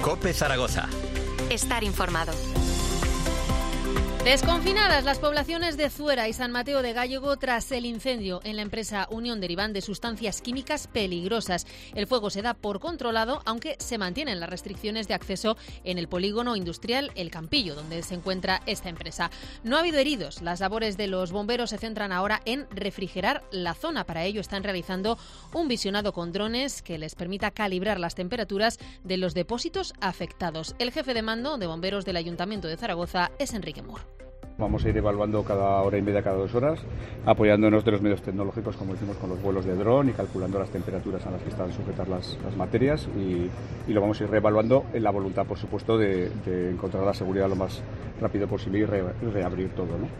COPE Zaragoza. Estar informado. Desconfinadas las poblaciones de Zuera y San Mateo de Gállego tras el incendio en la empresa Unión Derivan de sustancias químicas peligrosas. El fuego se da por controlado, aunque se mantienen las restricciones de acceso en el polígono industrial El Campillo, donde se encuentra esta empresa. No ha habido heridos. Las labores de los bomberos se centran ahora en refrigerar la zona. Para ello están realizando un visionado con drones que les permita calibrar las temperaturas de los depósitos afectados. El jefe de mando de bomberos del Ayuntamiento de Zaragoza es Enrique Moore. Vamos a ir evaluando cada hora y media, cada 2 horas, apoyándonos de los medios tecnológicos, como hicimos con los vuelos de dron y calculando las temperaturas a las que están sujetas las materias y lo vamos a ir reevaluando en la voluntad, por supuesto, de encontrar la seguridad lo más rápido posible y reabrir todo, ¿no?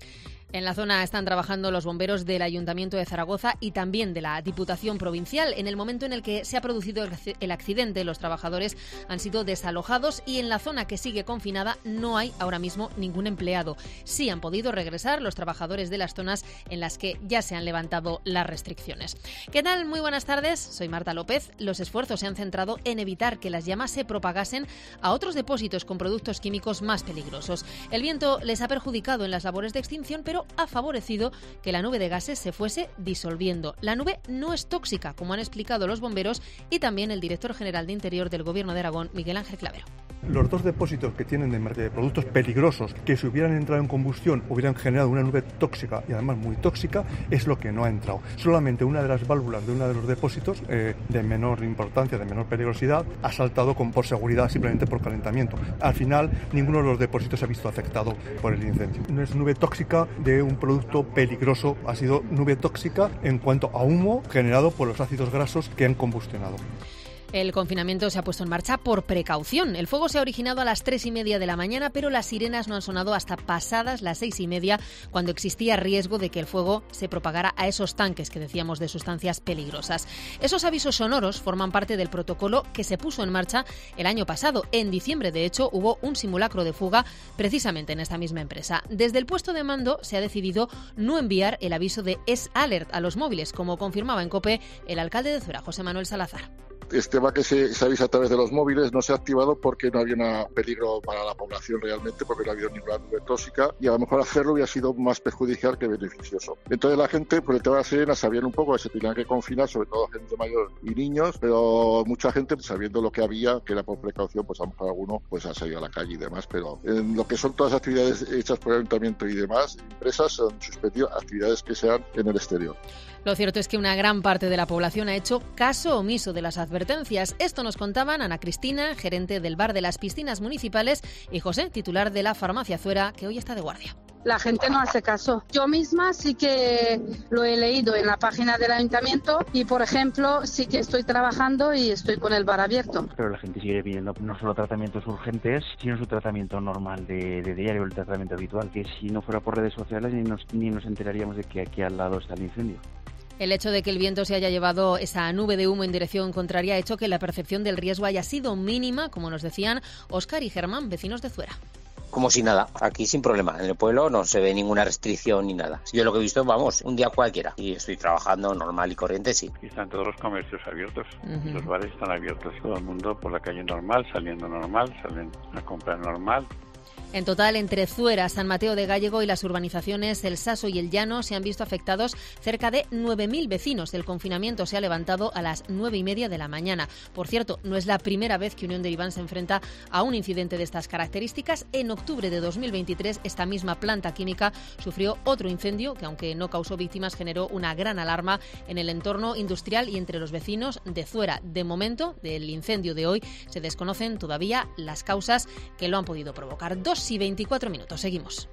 En la zona están trabajando los bomberos del Ayuntamiento de Zaragoza y también de la Diputación Provincial. En el momento en el que se ha producido el accidente, los trabajadores han sido desalojados y en la zona que sigue confinada no hay ahora mismo ningún empleado. Sí han podido regresar los trabajadores de las zonas en las que ya se han levantado las restricciones. ¿Qué tal? Muy buenas tardes. Soy Marta López. Los esfuerzos se han centrado en evitar que las llamas se propagasen a otros depósitos con productos químicos más peligrosos. El viento les ha perjudicado en las labores de extinción, pero ha favorecido que la nube de gases se fuese disolviendo. La nube no es tóxica, como han explicado los bomberos y también el director general de Interior del Gobierno de Aragón, Miguel Ángel Clavero. Los 2 depósitos que tienen de productos peligrosos que si hubieran entrado en combustión hubieran generado una nube tóxica y además muy tóxica, es lo que no ha entrado. Solamente una de las válvulas de uno de los depósitos de menor importancia, de menor peligrosidad, ha saltado por seguridad, simplemente por calentamiento. Al final, ninguno de los depósitos se ha visto afectado por el incendio. No es nube tóxica de un producto peligroso, ha sido nube tóxica en cuanto a humo generado por los ácidos grasos que han combustionado. El confinamiento se ha puesto en marcha por precaución. El fuego se ha originado a las 3:30 de la mañana, pero las sirenas no han sonado hasta pasadas las 6:30, cuando existía riesgo de que el fuego se propagara a esos tanques que decíamos de sustancias peligrosas. Esos avisos sonoros forman parte del protocolo que se puso en marcha el año pasado. En diciembre, de hecho, hubo un simulacro de fuga precisamente en esta misma empresa. Desde el puesto de mando se ha decidido no enviar el aviso de S-Alert a los móviles, como confirmaba en COPE el alcalde de Zuera, José Manuel Salazar. Este va que se avisa a través de los móviles, no se ha activado porque no había un peligro para la población realmente, porque no ha habido ninguna nube tóxica y a lo mejor hacerlo hubiera sido más perjudicial que beneficioso. Entonces la gente, por el tema de las sirenas, sabían un poco que se tenían que confinar, sobre todo gente mayor y niños, pero mucha gente, sabiendo lo que había, que era por precaución, pues a lo mejor alguno pues ha salido a la calle y demás, pero en lo que son todas las actividades hechas por el ayuntamiento y demás, empresas han suspendido actividades que sean en el exterior. Lo cierto es que una gran parte de la población ha hecho caso omiso de las advertencias. Esto nos contaban Ana Cristina, gerente del bar de las piscinas municipales, y José, titular de la farmacia Zuera, que hoy está de guardia. La gente no hace caso. Yo misma sí que lo he leído en la página del ayuntamiento y, por ejemplo, sí que estoy trabajando y estoy con el bar abierto. Pero la gente sigue pidiendo no solo tratamientos urgentes, sino su tratamiento normal de diario, el tratamiento habitual, que si no fuera por redes sociales ni nos enteraríamos de que aquí al lado está el incendio. El hecho de que el viento se haya llevado esa nube de humo en dirección contraria ha hecho que la percepción del riesgo haya sido mínima, como nos decían Óscar y Germán, vecinos de Zuera. Como si nada, aquí sin problema. En el pueblo no se ve ninguna restricción ni nada. Yo lo que he visto, vamos, un día cualquiera. Y estoy trabajando normal y corriente, sí. Están todos los comercios abiertos, los bares están abiertos. Todo el mundo por la calle normal, saliendo normal, salen a comprar normal. En total, entre Zuera, San Mateo de Gállego y las urbanizaciones El Saso y El Llano se han visto afectados cerca de 9.000 vecinos. El confinamiento se ha levantado a las 9:30 de la mañana. Por cierto, no es la primera vez que Unión Derivan se enfrenta a un incidente de estas características. En octubre de 2023, esta misma planta química sufrió otro incendio que, aunque no causó víctimas, generó una gran alarma en el entorno industrial y entre los vecinos de Zuera. De momento, del incendio de hoy, se desconocen todavía las causas que lo han podido provocar. 2:24, seguimos.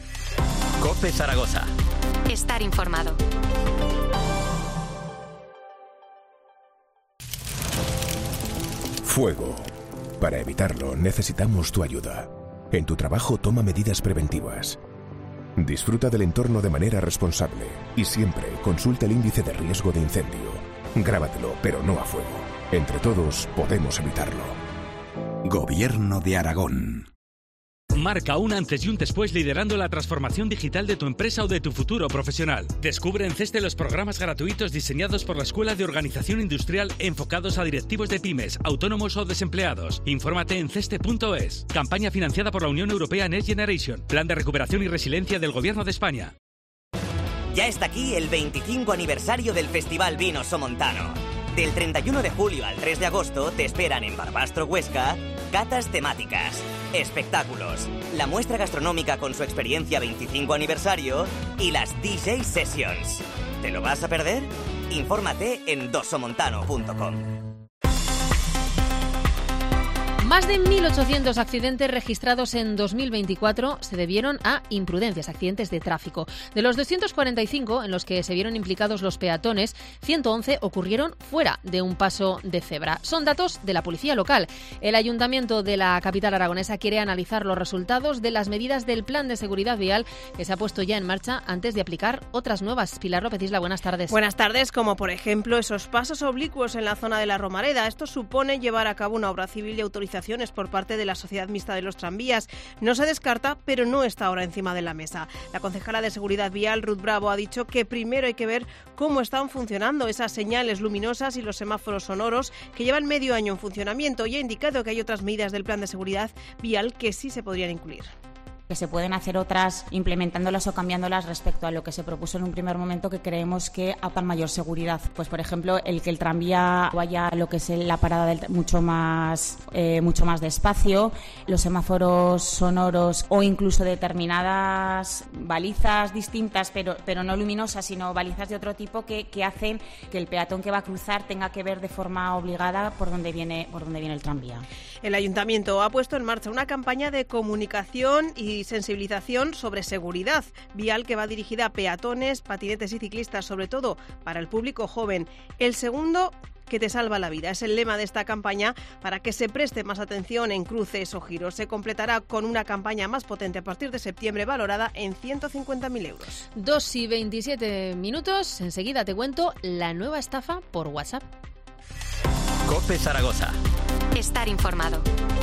COPE Zaragoza. Estar informado. Fuego. Para evitarlo necesitamos tu ayuda. En tu trabajo toma medidas preventivas. Disfruta del entorno de manera responsable y siempre consulta el índice de riesgo de incendio. Grábatelo, pero no a fuego. Entre todos podemos evitarlo. Gobierno de Aragón. Marca un antes y un después liderando la transformación digital de tu empresa o de tu futuro profesional. Descubre en CESTE los programas gratuitos diseñados por la Escuela de Organización Industrial enfocados a directivos de pymes, autónomos o desempleados. Infórmate en ceste.es. Campaña financiada por la Unión Europea Next Generation. Plan de recuperación y resiliencia del Gobierno de España. Ya está aquí el 25 aniversario del Festival Vino Somontano. Del 31 de julio al 3 de agosto te esperan en Barbastro, Huesca, catas temáticas, espectáculos, la muestra gastronómica con su experiencia 25 aniversario y las DJ Sessions. ¿Te lo vas a perder? Infórmate en dosomontano.com. Más de 1.800 accidentes registrados en 2024 se debieron a imprudencias, accidentes de tráfico. De los 245 en los que se vieron implicados los peatones, 111 ocurrieron fuera de un paso de cebra. Son datos de la policía local. El ayuntamiento de la capital aragonesa quiere analizar los resultados de las medidas del plan de seguridad vial que se ha puesto ya en marcha antes de aplicar otras nuevas. Pilar López Isla, buenas tardes. Buenas tardes, como por ejemplo esos pasos oblicuos en la zona de la Romareda. Esto supone llevar a cabo una obra civil de autorización por parte de la Sociedad Mixta de los Tranvías. No se descarta, pero no está ahora encima de la mesa. La concejala de Seguridad Vial, Ruth Bravo, ha dicho que primero hay que ver cómo están funcionando esas señales luminosas y los semáforos sonoros que llevan medio año en funcionamiento, y ha indicado que hay otras medidas del plan de seguridad vial que sí se podrían incluir. Que se pueden hacer otras implementándolas o cambiándolas respecto a lo que se propuso en un primer momento, que creemos que aportan mayor seguridad. Pues por ejemplo, el que el tranvía vaya a lo que es la parada mucho más despacio, los semáforos sonoros o incluso determinadas balizas distintas, pero no luminosas, sino balizas de otro tipo que hacen que el peatón que va a cruzar tenga que ver de forma obligada por dónde viene el tranvía. El ayuntamiento ha puesto en marcha una campaña de comunicación y sensibilización sobre seguridad vial que va dirigida a peatones, patinetes y ciclistas, sobre todo para el público joven. El segundo que te salva la vida es el lema de esta campaña para que se preste más atención en cruces o giros. Se completará con una campaña más potente a partir de septiembre, valorada en 150.000 euros. 2:27. Enseguida te cuento la nueva estafa por WhatsApp. COPE Zaragoza. Estar informado.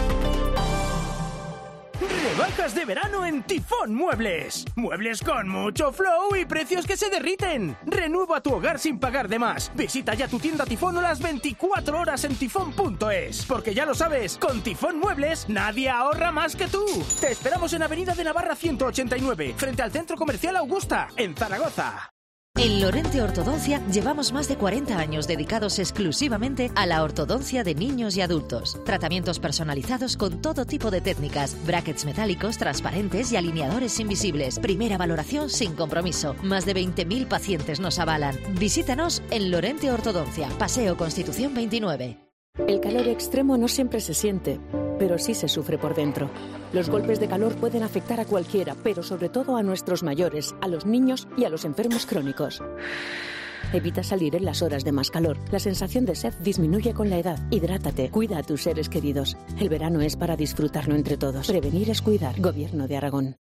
Rebajas de verano en Tifón Muebles. Muebles con mucho flow y precios que se derriten. Renueva tu hogar sin pagar de más. Visita ya tu tienda Tifón o las 24 horas en tifón.es. Porque ya lo sabes, con Tifón Muebles nadie ahorra más que tú. Te esperamos en Avenida de Navarra 189, frente al Centro Comercial Augusta, en Zaragoza. En Lorente Ortodoncia llevamos más de 40 años dedicados exclusivamente a la ortodoncia de niños y adultos. Tratamientos personalizados con todo tipo de técnicas, brackets metálicos, transparentes y alineadores invisibles. Primera valoración sin compromiso. Más de 20.000 pacientes nos avalan. Visítanos en Lorente Ortodoncia, Paseo Constitución 29. El calor extremo no siempre se siente, pero sí se sufre por dentro. Los golpes de calor pueden afectar a cualquiera, pero sobre todo a nuestros mayores, a los niños y a los enfermos crónicos. Evita salir en las horas de más calor. La sensación de sed disminuye con la edad. Hidrátate, cuida a tus seres queridos. El verano es para disfrutarlo entre todos. Prevenir es cuidar. Gobierno de Aragón.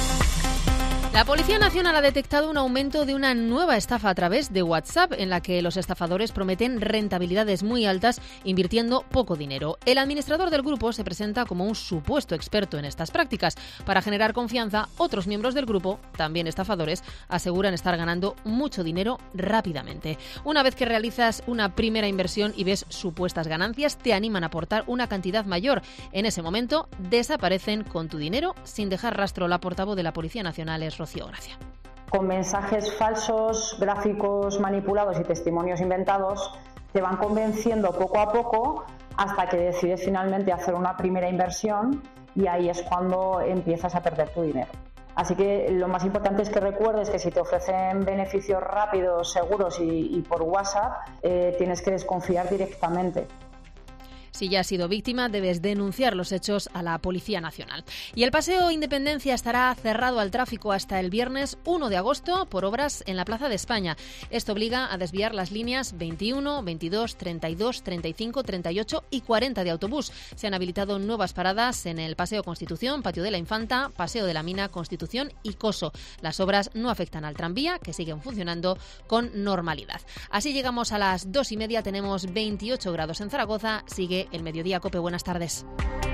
La Policía Nacional ha detectado un aumento de una nueva estafa a través de WhatsApp, en la que los estafadores prometen rentabilidades muy altas invirtiendo poco dinero. El administrador del grupo se presenta como un supuesto experto en estas prácticas. Para generar confianza, otros miembros del grupo, también estafadores, aseguran estar ganando mucho dinero rápidamente. Una vez que realizas una primera inversión y ves supuestas ganancias, te animan a aportar una cantidad mayor. En ese momento, desaparecen con tu dinero sin dejar rastro. La portavoz de la Policía Nacional es Rocío Gracia. Con mensajes falsos, gráficos manipulados y testimonios inventados, te van convenciendo poco a poco hasta que decides finalmente hacer una primera inversión, y ahí es cuando empiezas a perder tu dinero. Así que lo más importante es que recuerdes que si te ofrecen beneficios rápidos, seguros y por WhatsApp, tienes que desconfiar directamente. Si ya has sido víctima, debes denunciar los hechos a la Policía Nacional. Y el Paseo Independencia estará cerrado al tráfico hasta el viernes 1 de agosto por obras en la Plaza de España. Esto obliga a desviar las líneas 21, 22, 32, 35, 38 y 40 de autobús. Se han habilitado nuevas paradas en el Paseo Constitución, Patio de la Infanta, Paseo de la Mina, Constitución y Coso. Las obras no afectan al tranvía, que siguen funcionando con normalidad. Así llegamos a las 2:30, tenemos 28 grados en Zaragoza. Sigue el Mediodía COPE. Buenas tardes.